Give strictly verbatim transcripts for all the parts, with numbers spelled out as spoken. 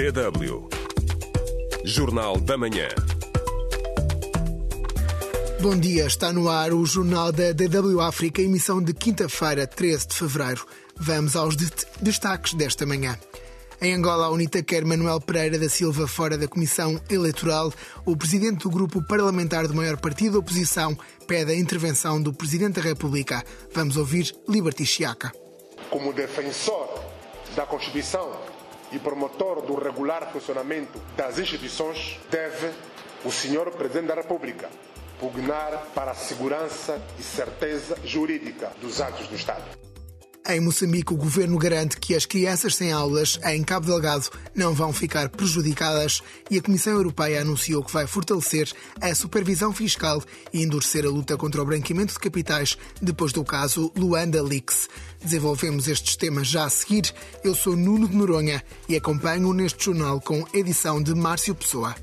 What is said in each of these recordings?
D W Jornal da Manhã. Bom dia, está no ar o Jornal da D W África, emissão de quinta-feira, treze de fevereiro. Vamos aos de- destaques desta manhã. Em Angola, a UNITA quer Manuel Pereira da Silva fora da Comissão Eleitoral. O presidente do grupo parlamentar do maior partido da oposição pede a intervenção do Presidente da República. Vamos ouvir Liberty Chiaka. Como defensor da Constituição e promotor do regular funcionamento das instituições, deve o senhor Presidente da República pugnar para a segurança e certeza jurídica dos atos do Estado. Em Moçambique, o governo garante que as crianças sem aulas em Cabo Delgado não vão ficar prejudicadas e a Comissão Europeia anunciou que vai fortalecer a supervisão fiscal e endurecer a luta contra o branqueamento de capitais depois do caso Luanda Leaks. Desenvolvemos estes temas já a seguir. Eu sou Nuno de Noronha e acompanho neste jornal com edição de Márcio Pessoa.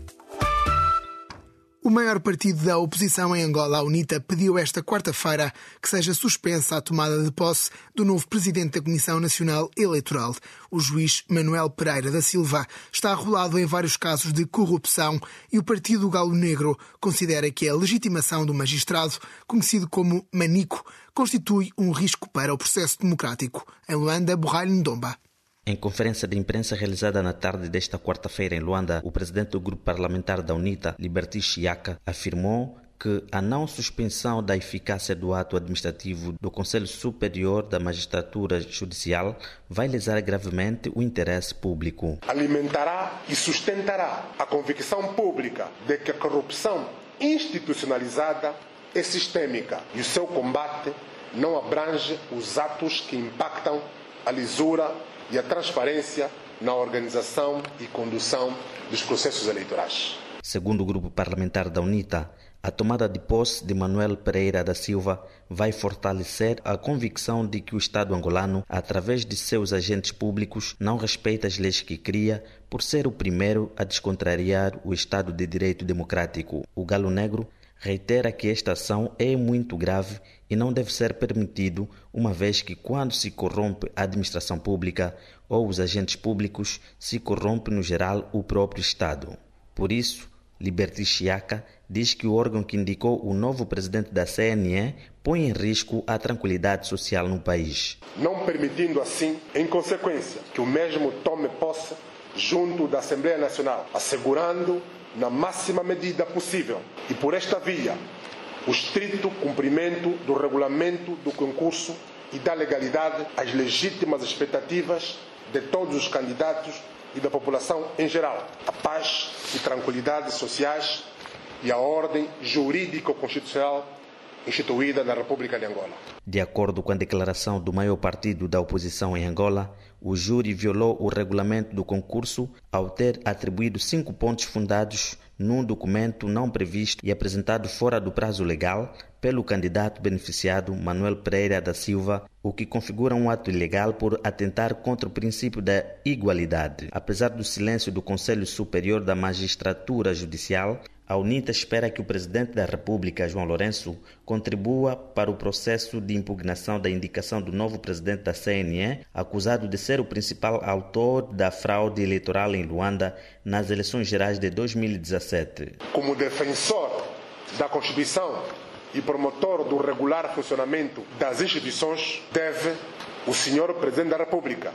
O maior partido da oposição em Angola, a UNITA, pediu esta quarta-feira que seja suspensa a tomada de posse do novo presidente da Comissão Nacional Eleitoral. O juiz Manuel Pereira da Silva está arrolado em vários casos de corrupção e o partido Galo Negro considera que a legitimação do magistrado, conhecido como Manico, constitui um risco para o processo democrático. Em Luanda, Borralho Ndomba. Em conferência de imprensa realizada na tarde desta quarta-feira em Luanda, o presidente do grupo parlamentar da UNITA, Liberty Chiaka, afirmou que a não suspensão da eficácia do ato administrativo do Conselho Superior da Magistratura Judicial vai lesar gravemente o interesse público. Alimentará e sustentará a convicção pública de que a corrupção institucionalizada é sistêmica e o seu combate não abrange os atos que impactam a lisura e a transparência na organização e condução dos processos eleitorais. Segundo o grupo parlamentar da UNITA, a tomada de posse de Manuel Pereira da Silva vai fortalecer a convicção de que o Estado angolano, através de seus agentes públicos, não respeita as leis que cria por ser o primeiro a descontrariar o Estado de Direito Democrático. O Galo Negro reitera que esta ação é muito grave e não deve ser permitido, uma vez que quando se corrompe a administração pública ou os agentes públicos, se corrompe no geral o próprio Estado. Por isso, Liberty Chiaka diz que o órgão que indicou o novo presidente da C N E põe em risco a tranquilidade social no país. Não permitindo assim, em consequência, que o mesmo tome posse junto da Assembleia Nacional, assegurando na máxima medida possível e por esta via o estrito cumprimento do regulamento do concurso e da legalidade às legítimas expectativas de todos os candidatos e da população em geral, a paz e tranquilidade sociais e a ordem jurídico-constitucional instituída na República de Angola. De acordo com a declaração do maior partido da oposição em Angola, o júri violou o regulamento do concurso ao ter atribuído cinco pontos fundados num documento não previsto e apresentado fora do prazo legal pelo candidato beneficiado Manuel Pereira da Silva, o que configura um ato ilegal por atentar contra o princípio da igualdade. Apesar do silêncio do Conselho Superior da Magistratura Judicial, a UNITA espera que o Presidente da República, João Lourenço, contribua para o processo de impugnação da indicação do novo presidente da C N E, acusado de ser o principal autor da fraude eleitoral em Luanda nas eleições gerais de dois mil e dezassete. Como defensor da Constituição e promotor do regular funcionamento das instituições, deve o senhor Presidente da República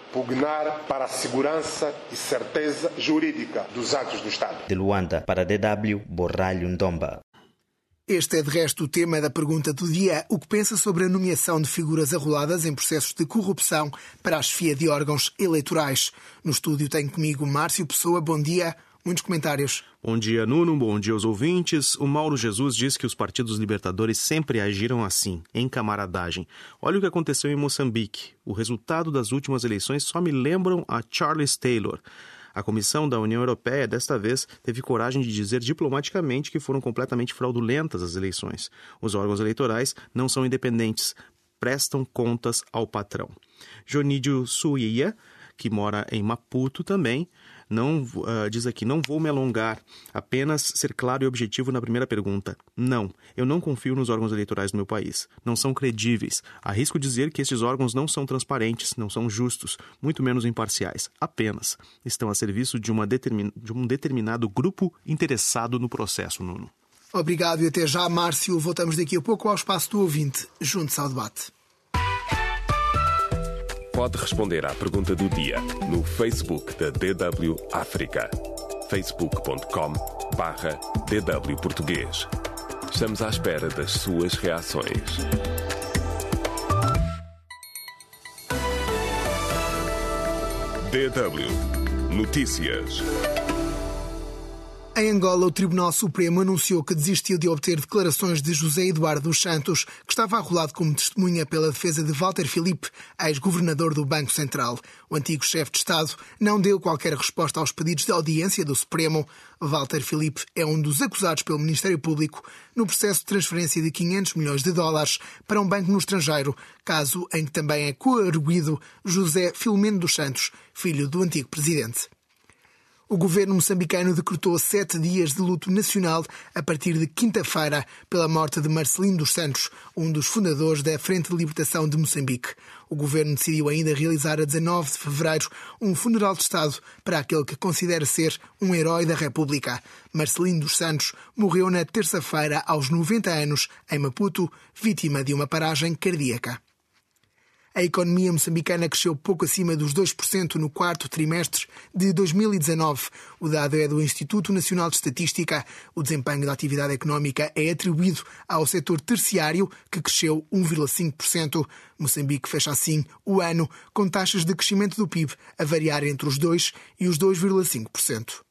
pugnar para a segurança e certeza jurídica dos atos do Estado. De Luanda, para a D W, Borralho Ndomba. Este é, de resto, o tema da pergunta do dia. O que pensa sobre a nomeação de figuras arroladas em processos de corrupção para a chefia de órgãos eleitorais? No estúdio tenho comigo Márcio Pessoa. Bom dia. Muitos comentários. Bom dia, Nuno. Bom dia aos ouvintes. O Mauro Jesus diz que os partidos libertadores sempre agiram assim, em camaradagem. Olha o que aconteceu em Moçambique. O resultado das últimas eleições só me lembram a Charles Taylor. A Comissão da União Europeia, desta vez, teve coragem de dizer diplomaticamente que foram completamente fraudulentas as eleições. Os órgãos eleitorais não são independentes, prestam contas ao patrão. Jonídio Suia que mora em Maputo também. Não, uh, diz aqui, não vou me alongar, apenas ser claro e objetivo na primeira pergunta. Não, eu não confio nos órgãos eleitorais do meu país. Não são credíveis. Arrisco dizer que estes órgãos não são transparentes, não são justos, muito menos imparciais. Apenas estão a serviço de, uma determin... de um determinado grupo interessado no processo, Nuno. Obrigado e até já, Márcio. Voltamos daqui a pouco ao espaço do ouvinte, junto ao debate. Pode responder à pergunta do dia no Facebook da D W África. facebook ponto com barra D W Português. Estamos à espera das suas reações. D W Notícias. Em Angola, o Tribunal Supremo anunciou que desistiu de obter declarações de José Eduardo dos Santos, que estava arrolado como testemunha pela defesa de Walter Filipe, ex-governador do Banco Central. O antigo chefe de Estado não deu qualquer resposta aos pedidos de audiência do Supremo. Walter Filipe é um dos acusados pelo Ministério Público no processo de transferência de quinhentos milhões de dólares para um banco no estrangeiro, caso em que também é coarguido José Filomeno dos Santos, filho do antigo presidente. O governo moçambicano decretou sete dias de luto nacional a partir de quinta-feira pela morte de Marcelino dos Santos, um dos fundadores da Frente de Libertação de Moçambique. O governo decidiu ainda realizar a dezanove de fevereiro um funeral de Estado para aquele que considera ser um herói da República. Marcelino dos Santos morreu na terça-feira aos noventa anos em Maputo, vítima de uma paragem cardíaca. A economia moçambicana cresceu pouco acima dos dois por cento no quarto trimestre de dois mil e dezanove. O dado é do Instituto Nacional de Estatística. O desempenho da atividade económica é atribuído ao setor terciário, que cresceu um vírgula cinco por cento. Moçambique fecha assim o ano com taxas de crescimento do P I B a variar entre os dois por cento e os dois vírgula cinco por cento.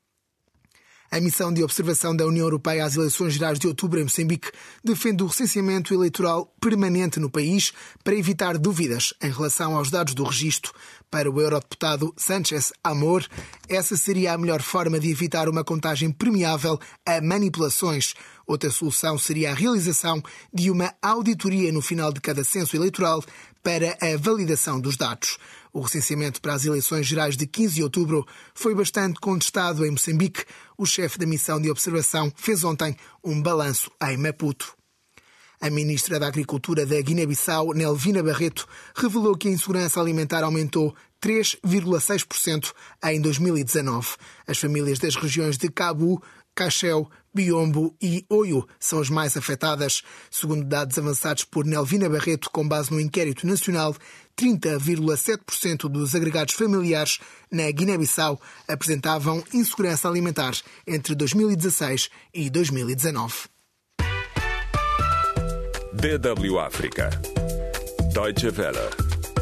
A missão de observação da União Europeia às eleições gerais de outubro em Moçambique defende o recenseamento eleitoral permanente no país para evitar dúvidas em relação aos dados do registro. Para o eurodeputado Sánchez Amor, essa seria a melhor forma de evitar uma contagem permeável a manipulações. Outra solução seria a realização de uma auditoria no final de cada censo eleitoral para a validação dos dados. O recenseamento para as eleições gerais de quinze de outubro foi bastante contestado em Moçambique. O chefe da missão de observação fez ontem um balanço em Maputo. A ministra da Agricultura da Guiné-Bissau, Nelvina Barreto, revelou que a insegurança alimentar aumentou três vírgula seis por cento em dois mil e dezanove. As famílias das regiões de Cabo, Cacheu, Biombo e Oio são as mais afetadas. Segundo dados avançados por Nelvina Barreto, com base no inquérito nacional, trinta vírgula sete por cento dos agregados familiares na Guiné-Bissau apresentavam insegurança alimentar entre dois mil e dezasseis e dois mil e dezanove. D W África. Deutsche Welle.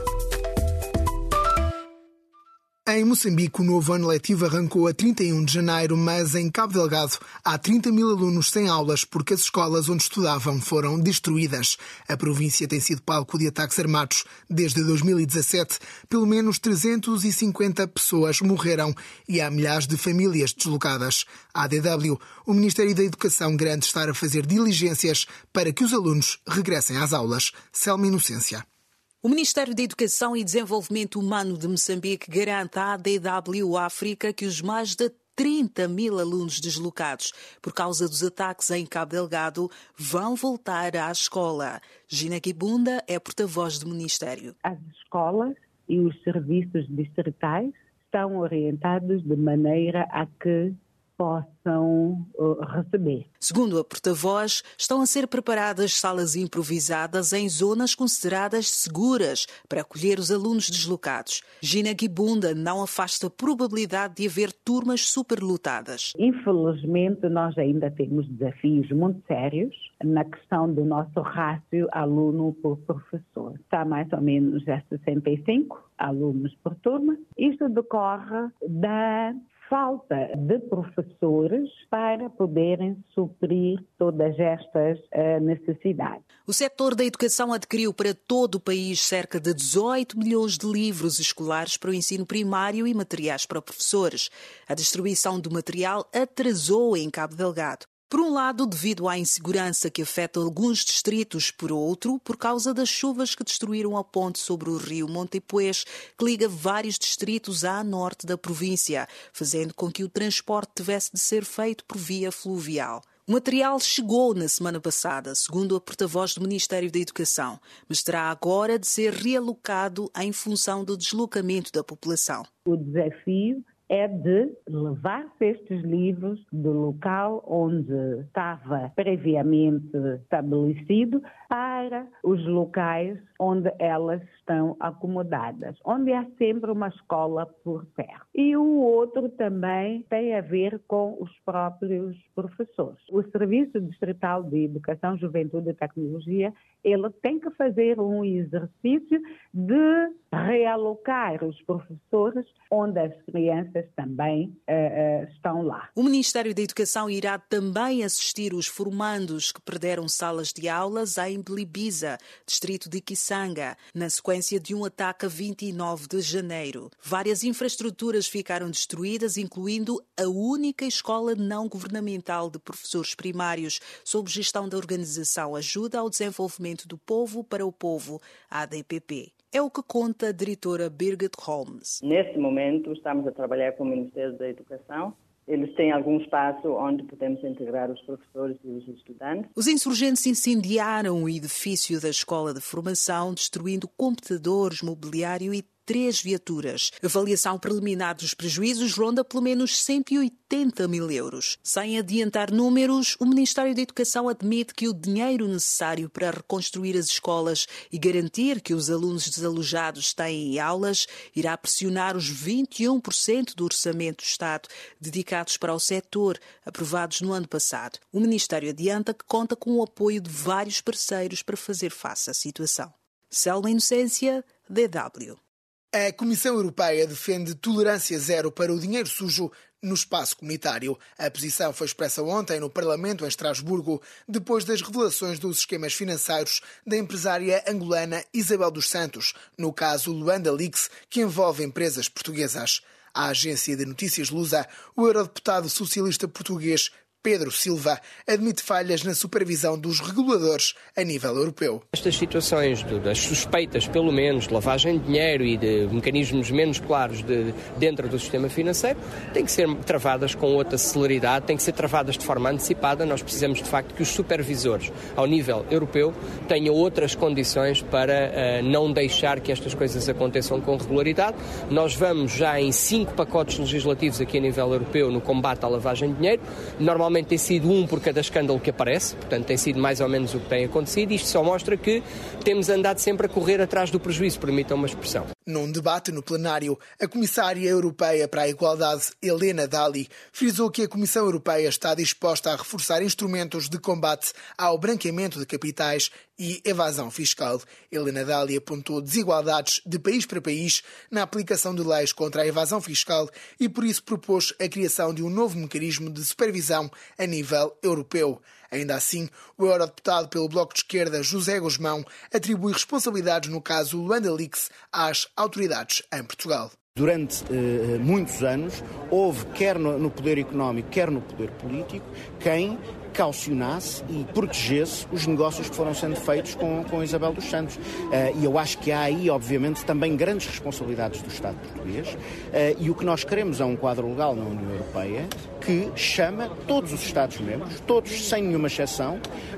Em Moçambique, o novo ano letivo arrancou a trinta e um de janeiro, mas em Cabo Delgado há trinta mil alunos sem aulas porque as escolas onde estudavam foram destruídas. A província tem sido palco de ataques armados desde dois mil e dezassete. Pelo menos trezentas e cinquenta pessoas morreram e há milhares de famílias deslocadas. A A D W, o Ministério da Educação, garante estar a fazer diligências para que os alunos regressem às aulas. Selma Inocência. O Ministério da Educação e Desenvolvimento Humano de Moçambique garante à A D W África que os mais de trinta mil alunos deslocados por causa dos ataques em Cabo Delgado vão voltar à escola. Gina Kibunda é porta-voz do Ministério. As escolas e os serviços distritais estão orientados de maneira a que possam uh, receber. Segundo a porta-voz, estão a ser preparadas salas improvisadas em zonas consideradas seguras para acolher os alunos deslocados. Gina Kibunda não afasta a probabilidade de haver turmas superlotadas. Infelizmente, nós ainda temos desafios muito sérios na questão do nosso rácio aluno por professor. Está mais ou menos a sessenta e cinco alunos por turma. Isto decorre da falta de professores para poderem suprir todas estas uh, necessidades. O setor da educação adquiriu para todo o país cerca de dezoito milhões de livros escolares para o ensino primário e materiais para professores. A distribuição do material atrasou em Cabo Delgado. Por um lado, devido à insegurança que afeta alguns distritos, por outro, por causa das chuvas que destruíram a ponte sobre o rio Montepuez, que liga vários distritos a norte da província, fazendo com que o transporte tivesse de ser feito por via fluvial. O material chegou na semana passada, segundo a porta-voz do Ministério da Educação, mas terá agora de ser realocado em função do deslocamento da população. O desafio é de levar estes livros do local onde estava previamente estabelecido para os locais onde elas estão acomodadas, onde há sempre uma escola por perto. E o outro também tem a ver com os próprios professores. O Serviço Distrital de Educação, Juventude e Tecnologia, ele tem que fazer um exercício de realocar os professores onde as crianças também uh, uh, estão lá. O Ministério da Educação irá também assistir os formandos que perderam salas de aulas em Bilibiza, distrito de Kisanga, na sequência de um ataque a vinte e nove de janeiro. Várias infraestruturas ficaram destruídas, incluindo a única escola não governamental de professores primários, sob gestão da Organização Ajuda ao Desenvolvimento do Povo para o Povo, A D P P. É o que conta a diretora Birgit Holmes. Neste momento, estamos a trabalhar com o Ministério da Educação. Eles têm algum espaço onde podemos integrar os professores e os estudantes. Os insurgentes incendiaram o edifício da Escola de Formação, destruindo computadores, mobiliário e três viaturas. A avaliação preliminar dos prejuízos ronda pelo menos cento e oitenta mil euros. Sem adiantar números, o Ministério da Educação admite que o dinheiro necessário para reconstruir as escolas e garantir que os alunos desalojados têm aulas irá pressionar os vinte e um por cento do orçamento do Estado dedicados para o setor, aprovados no ano passado. O Ministério adianta que conta com o apoio de vários parceiros para fazer face à situação. Selma Inocência, D W. A Comissão Europeia defende tolerância zero para o dinheiro sujo no espaço comunitário. A posição foi expressa ontem no Parlamento em Estrasburgo, depois das revelações dos esquemas financeiros da empresária angolana Isabel dos Santos, no caso Luanda Leaks, que envolve empresas portuguesas. À agência de notícias Lusa, o eurodeputado socialista português Pedro Silva admite falhas na supervisão dos reguladores a nível europeu. Estas situações de, das suspeitas, pelo menos, de lavagem de dinheiro e de mecanismos menos claros de, dentro do sistema financeiro, têm que ser travadas com outra celeridade, têm que ser travadas de forma antecipada. Nós precisamos, de facto, que os supervisores, ao nível europeu, tenham outras condições para uh, não deixar que estas coisas aconteçam com regularidade. Nós vamos já em cinco pacotes legislativos aqui a nível europeu no combate à lavagem de dinheiro. Normalmente tem sido um por cada escândalo que aparece, portanto tem sido mais ou menos o que tem acontecido. Isto só mostra que temos andado sempre a correr atrás do prejuízo, permitam uma expressão. Num debate no plenário, a Comissária Europeia para a Igualdade, Helena Dalli, frisou que a Comissão Europeia está disposta a reforçar instrumentos de combate ao branqueamento de capitais e evasão fiscal. Helena Dalli apontou desigualdades de país para país na aplicação de leis contra a evasão fiscal e por isso propôs a criação de um novo mecanismo de supervisão a nível europeu. Ainda assim, o eurodeputado pelo Bloco de Esquerda, José Guzmão, atribui responsabilidades no caso Luanda Leaks às autoridades em Portugal. Durante eh, muitos anos, houve, quer no, no poder económico, quer no poder político, quem caucionasse e protegesse os negócios que foram sendo feitos com, com Isabel dos Santos. Uh, e eu acho que há aí, obviamente, também grandes responsabilidades do Estado português. Uh, e o que nós queremos é um quadro legal na União Europeia que chama todos os Estados-membros, todos sem nenhuma exceção, uh,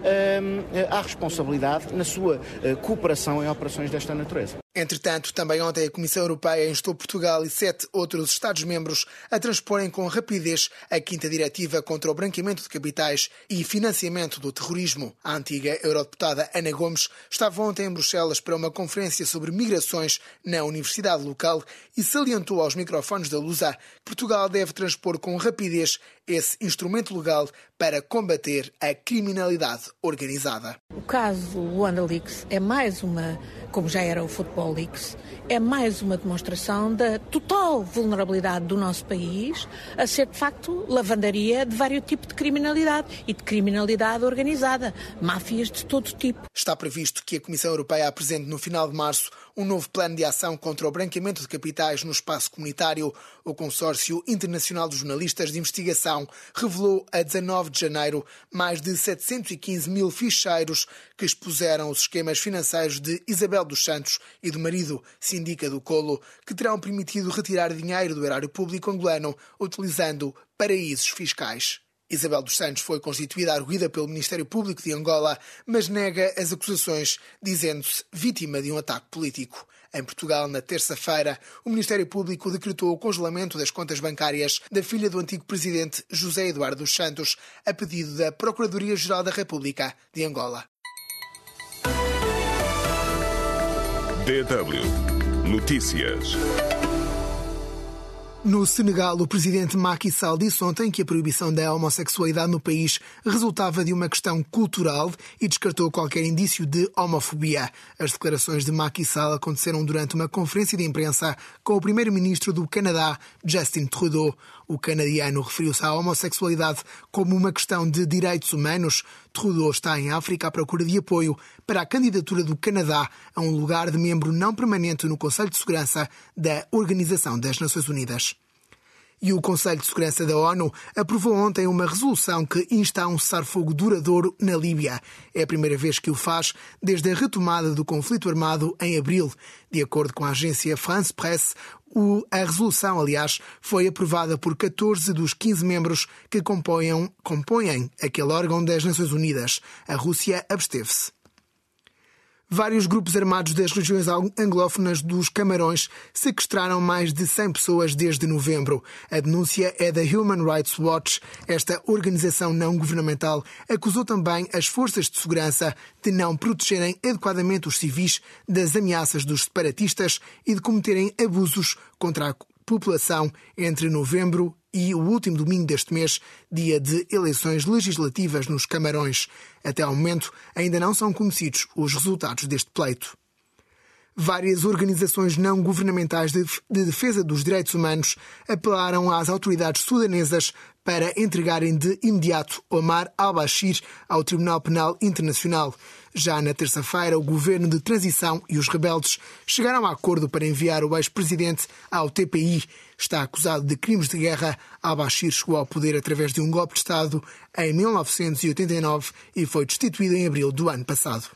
à responsabilidade na sua uh, cooperação em operações desta natureza. Entretanto, também ontem a Comissão Europeia instou Portugal e sete outros Estados-membros a transporem com rapidez a quinta diretiva contra o branqueamento de capitais e financiamento do terrorismo. A antiga eurodeputada Ana Gomes estava ontem em Bruxelas para uma conferência sobre migrações na universidade local e salientou aos microfones da Lusa que Portugal deve transpor com rapidez esse instrumento legal para combater a criminalidade organizada. O caso Luanda Leaks é mais uma, como já era o Football Leaks, é mais uma demonstração da total vulnerabilidade do nosso país a ser, de facto, lavandaria de vários tipos de criminalidade e de criminalidade organizada, máfias de todo tipo. Está previsto que a Comissão Europeia apresente no final de março um novo plano de ação contra o branqueamento de capitais no espaço comunitário. O Consórcio Internacional dos Jornalistas de Investigação revelou a dezanove de janeiro mais de setecentos e quinze mil ficheiros que expuseram os esquemas financeiros de Isabel dos Santos e do marido, Sindica do Colo, que terão permitido retirar dinheiro do erário público angolano utilizando paraísos fiscais. Isabel dos Santos foi constituída arguida pelo Ministério Público de Angola, mas nega as acusações, dizendo-se vítima de um ataque político. Em Portugal, na terça-feira, o Ministério Público decretou o congelamento das contas bancárias da filha do antigo presidente José Eduardo dos Santos, a pedido da Procuradoria-Geral da República de Angola. D W Notícias. No Senegal, o presidente Macky Sall disse ontem que a proibição da homossexualidade no país resultava de uma questão cultural e descartou qualquer indício de homofobia. As declarações de Macky Sall aconteceram durante uma conferência de imprensa com o primeiro-ministro do Canadá, Justin Trudeau. O canadiano referiu-se à homossexualidade como uma questão de direitos humanos. Trudeau está em África à procura de apoio para a candidatura do Canadá a um lugar de membro não permanente no Conselho de Segurança da Organização das Nações Unidas. E o Conselho de Segurança da ONU aprovou ontem uma resolução que insta a um cessar-fogo duradouro na Líbia. É a primeira vez que o faz desde a retomada do conflito armado em abril. De acordo com a agência France Presse, a resolução, aliás, foi aprovada por catorze dos quinze membros que compõem, compõem aquele órgão das Nações Unidas. A Rússia absteve-se. Vários grupos armados das regiões anglófonas dos Camarões sequestraram mais de cem pessoas desde novembro. A denúncia é da Human Rights Watch. Esta organização não governamental acusou também as forças de segurança de não protegerem adequadamente os civis das ameaças dos separatistas e de cometerem abusos contra a população entre novembro e o último domingo deste mês, dia de eleições legislativas nos Camarões. Até ao momento, ainda não são conhecidos os resultados deste pleito. Várias organizações não governamentais de defesa dos direitos humanos apelaram às autoridades sudanesas para entregarem de imediato Omar al-Bashir ao Tribunal Penal Internacional. Já na terça-feira, o governo de transição e os rebeldes chegaram a acordo para enviar o ex-presidente ao T P I. Está acusado de crimes de guerra. Al-Bashir chegou ao poder através de um golpe de Estado em mil novecentos e oitenta e nove e foi destituído em abril do ano passado.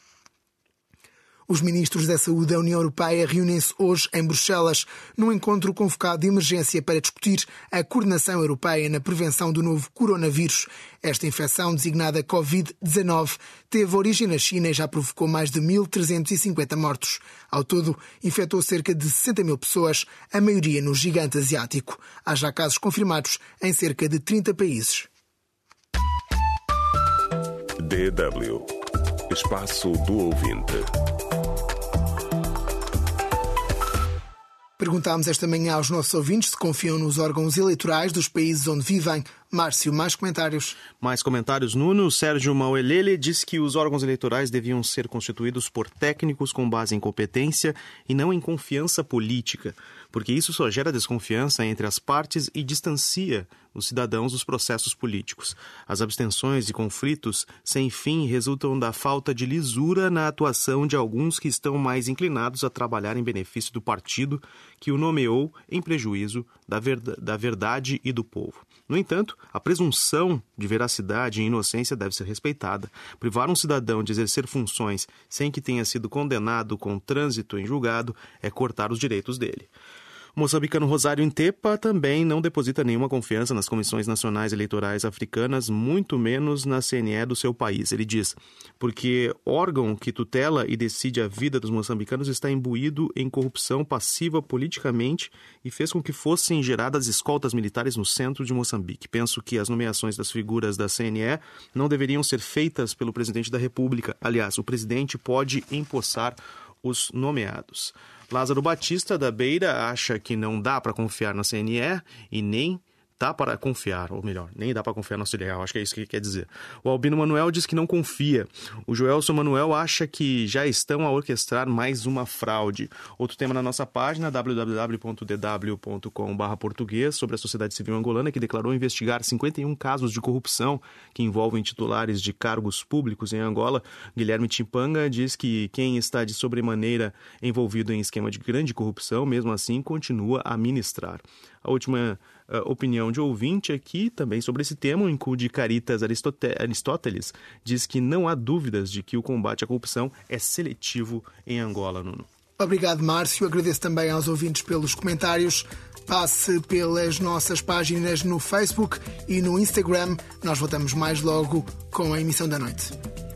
Os ministros da Saúde da União Europeia reúnem-se hoje em Bruxelas num encontro convocado de emergência para discutir a coordenação europeia na prevenção do novo coronavírus. Esta infecção, designada covid dezanove, teve origem na China e já provocou mais de mil trezentos e cinquenta mortos. Ao todo, infectou cerca de sessenta mil pessoas, a maioria no gigante asiático. Há já casos confirmados em cerca de trinta países. D W Espaço do Ouvinte. Perguntámos esta manhã aos nossos ouvintes se confiam nos órgãos eleitorais dos países onde vivem. Márcio, mais comentários? Mais comentários, Nuno. Sérgio Mauelele diz que os órgãos eleitorais deviam ser constituídos por técnicos com base em competência e não em confiança política, porque isso só gera desconfiança entre as partes e distancia os cidadãos dos processos políticos. As abstenções e conflitos sem fim resultam da falta de lisura na atuação de alguns que estão mais inclinados a trabalhar em benefício do partido que o nomeou em prejuízo da verdade e do povo. No entanto, a presunção de veracidade e inocência deve ser respeitada. Privar um cidadão de exercer funções sem que tenha sido condenado com trânsito em julgado é cortar os direitos dele. O moçambicano Rosário Intepa também não deposita nenhuma confiança nas comissões nacionais eleitorais africanas, muito menos na C N E do seu país. Ele diz, porque órgão que tutela e decide a vida dos moçambicanos está imbuído em corrupção passiva politicamente e fez com que fossem geradas escoltas militares no centro de Moçambique. Penso que as nomeações das figuras da C N E não deveriam ser feitas pelo presidente da República. Aliás, o presidente pode empossar os nomeados. Lázaro Batista, da Beira, acha que não dá para confiar na C N E e nem dá para confiar, ou melhor, nem dá para confiar no auxiliar, acho que é isso que quer dizer. O Albino Manuel diz que não confia. O Joelson Manuel acha que já estão a orquestrar mais uma fraude. Outro tema na nossa página, w w w ponto d w ponto com barra português, sobre a sociedade civil angolana, que declarou investigar cinquenta e um casos de corrupção que envolvem titulares de cargos públicos em Angola. Guilherme Timpanga diz que quem está de sobremaneira envolvido em esquema de grande corrupção, mesmo assim, continua a ministrar. A última uh, opinião de ouvinte aqui, também sobre esse tema, o Incu de Caritas Aristóteles, diz que não há dúvidas de que o combate à corrupção é seletivo em Angola, Nuno. Obrigado, Márcio. Agradeço também aos ouvintes pelos comentários. Passe pelas nossas páginas no Facebook e no Instagram. Nós voltamos mais logo com a emissão da noite.